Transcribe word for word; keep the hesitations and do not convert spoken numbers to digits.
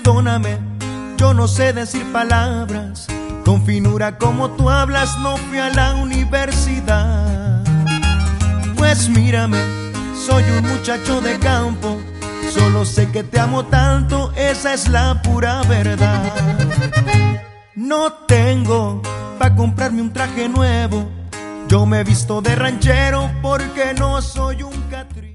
perdóname, yo no sé decir palabras. Con finura como tú hablas no fui a la universidad. Pues mírame, soy un muchacho de campo, solo sé que te amo tanto, esa es la pura verdad. No tengo pa' comprarme un traje nuevo, yo me visto de ranchero porque no soy un catrín.